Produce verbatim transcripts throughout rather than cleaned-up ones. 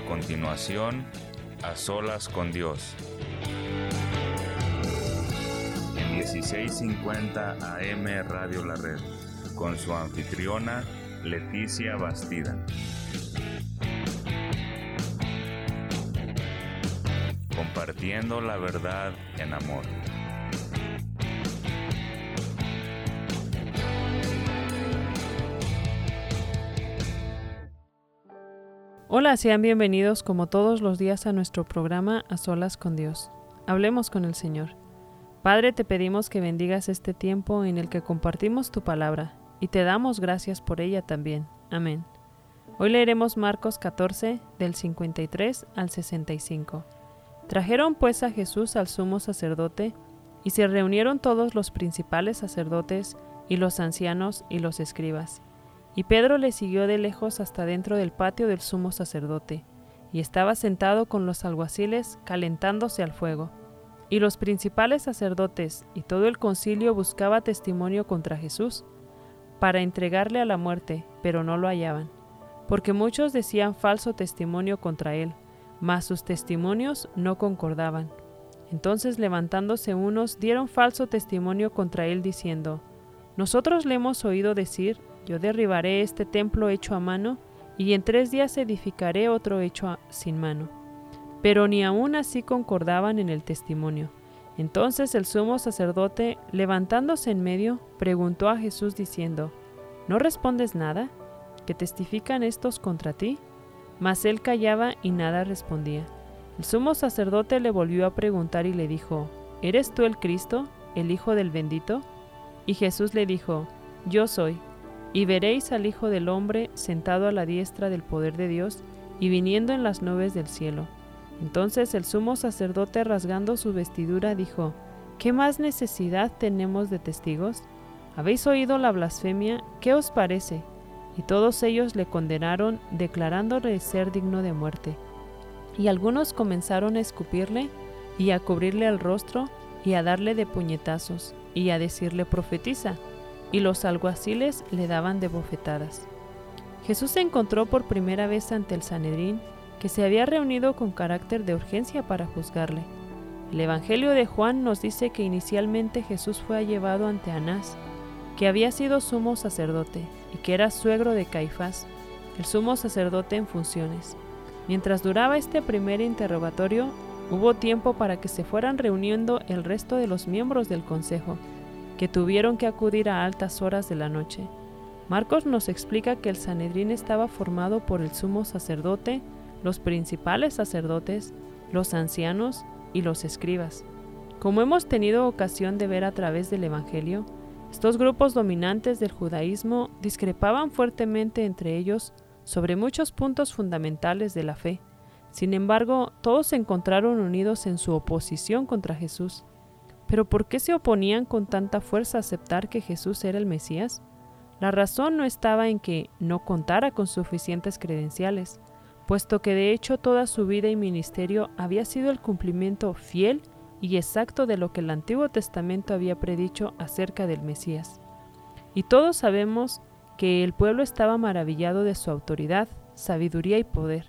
continuación, A Solas con Dios. En dieciséis cincuenta A M Radio La Red, con su anfitriona Leticia Bastida. Compartiendo la verdad en amor. Hola, sean bienvenidos como todos los días a nuestro programa A Solas con Dios. Hablemos con el Señor. Padre, te pedimos que bendigas este tiempo en el que compartimos tu palabra y te damos gracias por ella también. Amén. Hoy leeremos Marcos catorce, del cincuenta y tres al sesenta y cinco. Trajeron pues a Jesús al sumo sacerdote, y se reunieron todos los principales sacerdotes, y los ancianos, y los escribas. Y Pedro le siguió de lejos hasta dentro del patio del sumo sacerdote, y estaba sentado con los alguaciles, calentándose al fuego. Y los principales sacerdotes y todo el concilio buscaba testimonio contra Jesús, para entregarle a la muerte, pero no lo hallaban, porque muchos decían falso testimonio contra él, mas sus testimonios no concordaban. Entonces, levantándose unos, dieron falso testimonio contra él, diciendo: Nosotros le hemos oído decir: Yo derribaré este templo hecho a mano, y en tres días edificaré otro hecho a, sin mano. Pero ni aun así concordaban en el testimonio. Entonces el sumo sacerdote, levantándose en medio, preguntó a Jesús diciendo: ¿No respondes nada? ¿Qué testifican estos contra ti? Mas él callaba y nada respondía. El sumo sacerdote le volvió a preguntar y le dijo: ¿Eres tú el Cristo, el Hijo del Bendito? Y Jesús le dijo: Yo soy. Y veréis al Hijo del Hombre sentado a la diestra del poder de Dios y viniendo en las nubes del cielo. Entonces el sumo sacerdote, rasgando su vestidura, dijo: ¿Qué más necesidad tenemos de testigos? ¿Habéis oído la blasfemia? ¿Qué os parece? Y todos ellos le condenaron, declarándole ser digno de muerte. Y algunos comenzaron a escupirle, y a cubrirle el rostro, y a darle de puñetazos, y a decirle: profetiza. Y los alguaciles le daban de bofetadas. Jesús se encontró por primera vez ante el Sanedrín, que se había reunido con carácter de urgencia para juzgarle. El Evangelio de Juan nos dice que inicialmente Jesús fue llevado ante Anás, que había sido sumo sacerdote y que era suegro de Caifás, el sumo sacerdote en funciones. Mientras duraba este primer interrogatorio, hubo tiempo para que se fueran reuniendo el resto de los miembros del consejo, que tuvieron que acudir a altas horas de la noche. Marcos nos explica que el Sanedrín estaba formado por el sumo sacerdote, los principales sacerdotes, los ancianos y los escribas. Como hemos tenido ocasión de ver a través del Evangelio, estos grupos dominantes del judaísmo discrepaban fuertemente entre ellos sobre muchos puntos fundamentales de la fe. Sin embargo, todos se encontraron unidos en su oposición contra Jesús. ¿Pero por qué se oponían con tanta fuerza a aceptar que Jesús era el Mesías? La razón no estaba en que no contara con suficientes credenciales, puesto que de hecho toda su vida y ministerio había sido el cumplimiento fiel y exacto de lo que el Antiguo Testamento había predicho acerca del Mesías. Y todos sabemos que el pueblo estaba maravillado de su autoridad, sabiduría y poder.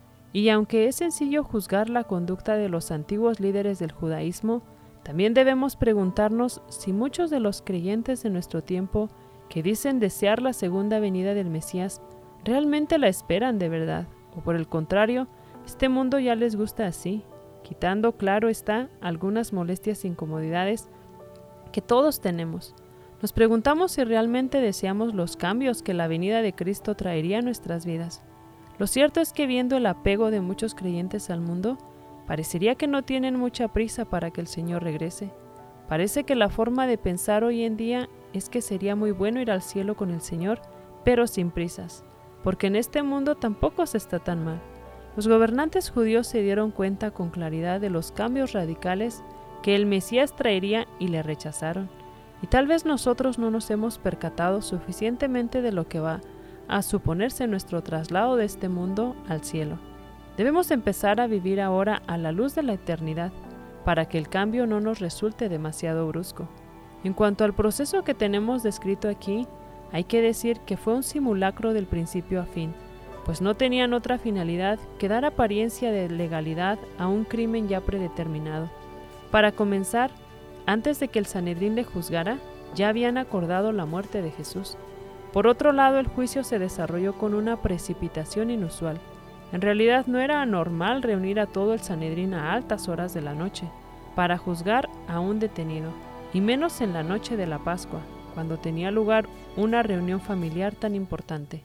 Y aunque es sencillo juzgar la conducta de los antiguos líderes del judaísmo, también debemos preguntarnos si muchos de los creyentes de nuestro tiempo que dicen desear la segunda venida del Mesías realmente la esperan de verdad, o por el contrario, este mundo ya les gusta así, quitando, claro está, algunas molestias e incomodidades que todos tenemos. Nos preguntamos si realmente deseamos los cambios que la venida de Cristo traería a nuestras vidas. Lo cierto es que viendo el apego de muchos creyentes al mundo, parecería que no tienen mucha prisa para que el Señor regrese. Parece que la forma de pensar hoy en día es que sería muy bueno ir al cielo con el Señor, pero sin prisas, porque en este mundo tampoco se está tan mal. Los gobernantes judíos se dieron cuenta con claridad de los cambios radicales que el Mesías traería y le rechazaron. Y tal vez nosotros no nos hemos percatado suficientemente de lo que va a suponerse nuestro traslado de este mundo al cielo. Debemos empezar a vivir ahora a la luz de la eternidad, para que el cambio no nos resulte demasiado brusco. En cuanto al proceso que tenemos descrito aquí, hay que decir que fue un simulacro del principio a fin, pues no tenían otra finalidad que dar apariencia de legalidad a un crimen ya predeterminado. Para comenzar, antes de que el Sanedrín le juzgara, ya habían acordado la muerte de Jesús. Por otro lado, el juicio se desarrolló con una precipitación inusual. En realidad no era anormal reunir a todo el Sanedrín a altas horas de la noche para juzgar a un detenido, y menos en la noche de la Pascua, cuando tenía lugar una reunión familiar tan importante.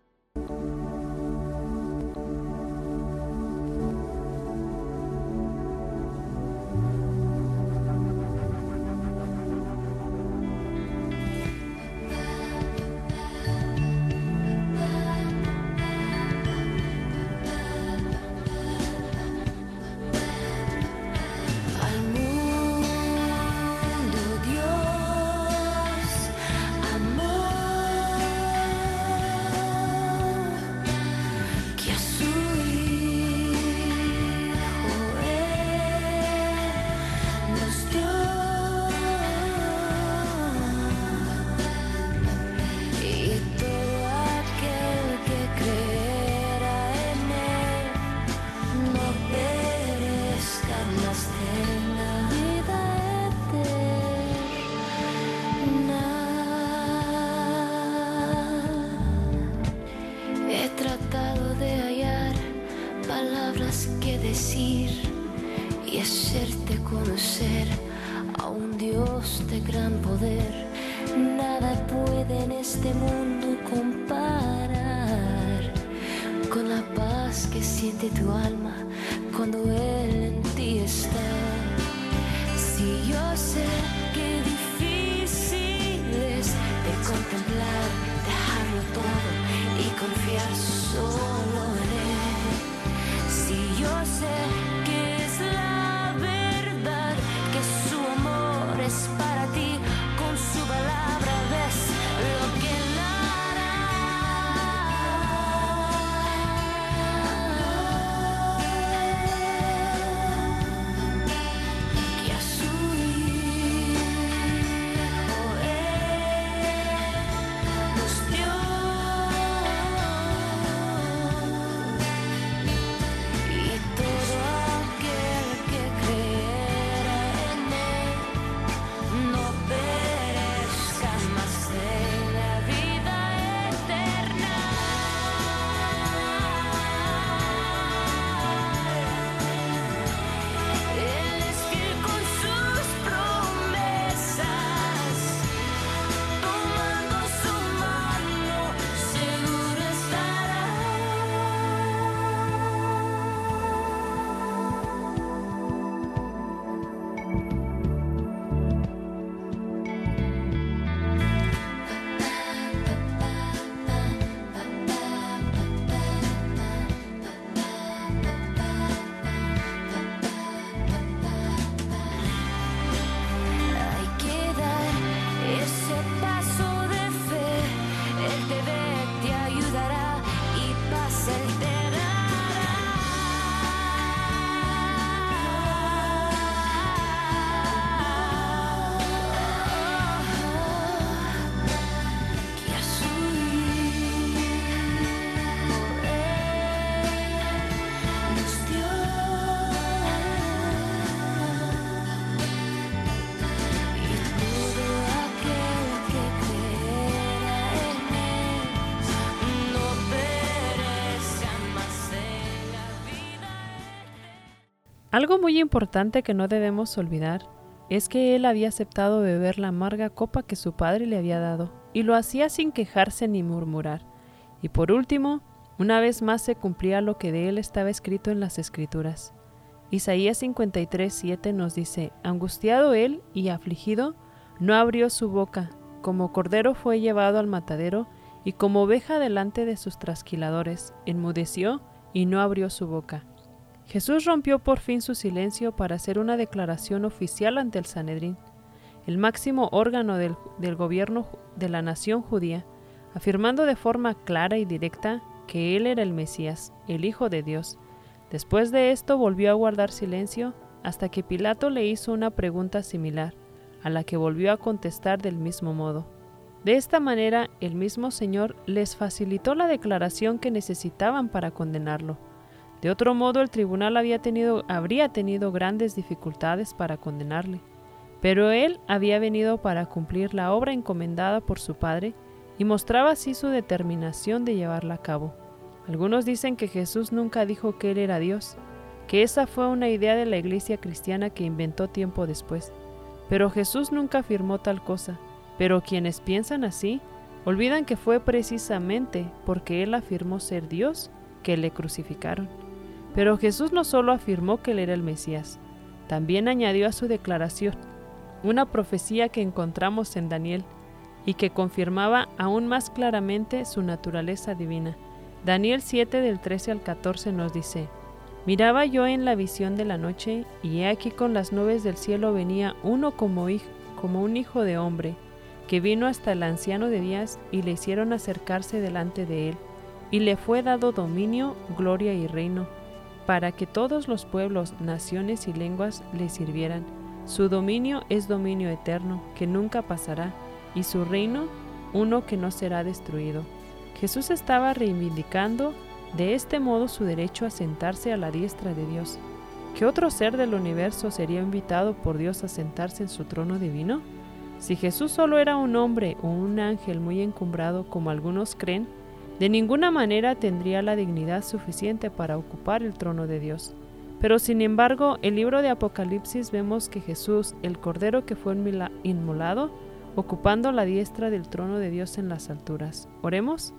Que decir y hacerte conocer a un Dios de gran poder. Nada puede en este mundo comparar con la paz que siente tu alma cuando Él en ti está. Si yo sé que difícil es de contemplar, dejarlo todo y confiar solo en Él. Si yo sé que es la verdad, que su amor es para ti, con su palabra ves lo que Él hará. Que a su Hijo Él nos dio. Algo muy importante que no debemos olvidar es que él había aceptado beber la amarga copa que su padre le había dado, y lo hacía sin quejarse ni murmurar. Y por último, una vez más se cumplía lo que de él estaba escrito en las Escrituras. Isaías cincuenta y tres, siete nos dice: angustiado él y afligido, no abrió su boca, como cordero fue llevado al matadero, y como oveja delante de sus trasquiladores, enmudeció y no abrió su boca. Jesús rompió por fin su silencio para hacer una declaración oficial ante el Sanedrín, el máximo órgano del, del gobierno de la nación judía, afirmando de forma clara y directa que él era el Mesías, el Hijo de Dios. Después de esto volvió a guardar silencio hasta que Pilato le hizo una pregunta similar, a la que volvió a contestar del mismo modo. De esta manera, el mismo Señor les facilitó la declaración que necesitaban para condenarlo. De otro modo, el tribunal había tenido, habría tenido grandes dificultades para condenarle. Pero él había venido para cumplir la obra encomendada por su Padre y mostraba así su determinación de llevarla a cabo. Algunos dicen que Jesús nunca dijo que Él era Dios, que esa fue una idea de la iglesia cristiana que inventó tiempo después. Pero Jesús nunca afirmó tal cosa. Pero quienes piensan así, olvidan que fue precisamente porque Él afirmó ser Dios que le crucificaron. Pero Jesús no solo afirmó que Él era el Mesías, también añadió a su declaración una profecía que encontramos en Daniel y que confirmaba aún más claramente su naturaleza divina. Daniel siete del trece al catorce nos dice: Miraba yo en la visión de la noche, y he aquí con las nubes del cielo venía uno como, hijo, como un hijo de hombre, que vino hasta el anciano de días, y le hicieron acercarse delante de él, y le fue dado dominio, gloria y reino, para que todos los pueblos, naciones y lenguas le sirvieran. Su dominio es dominio eterno, que nunca pasará, y su reino, uno que no será destruido. Jesús estaba reivindicando de este modo su derecho a sentarse a la diestra de Dios. ¿Qué otro ser del universo sería invitado por Dios a sentarse en su trono divino? Si Jesús solo era un hombre o un ángel muy encumbrado, como algunos creen, de ninguna manera tendría la dignidad suficiente para ocupar el trono de Dios. Pero sin embargo, en el libro de Apocalipsis vemos que Jesús, el Cordero que fue inmolado, ocupando la diestra del trono de Dios en las alturas. Oremos.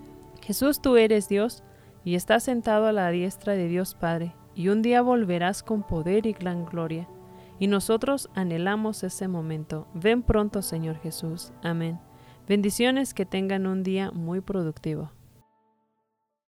Jesús, tú eres Dios y estás sentado a la diestra de Dios Padre, y un día volverás con poder y gran gloria. Y nosotros anhelamos ese momento. Ven pronto, Señor Jesús. Amén. Bendiciones, que tengan un día muy productivo.